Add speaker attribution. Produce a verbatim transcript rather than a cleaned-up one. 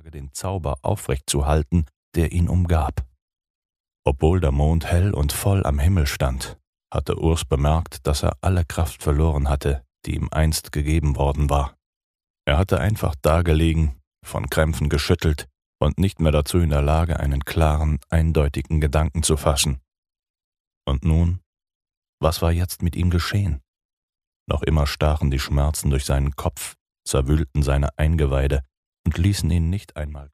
Speaker 1: den Zauber aufrechtzuhalten, der ihn umgab. Obwohl der Mond hell und voll am Himmel stand, hatte Urs bemerkt, dass er alle Kraft verloren hatte, die ihm einst gegeben worden war. Er hatte einfach dagelegen, von Krämpfen geschüttelt und nicht mehr dazu in der Lage, einen klaren, eindeutigen Gedanken zu fassen. Und nun, was war jetzt mit ihm geschehen? Noch immer stachen die Schmerzen durch seinen Kopf, zerwühlten seine Eingeweide und ließen ihn nicht einmal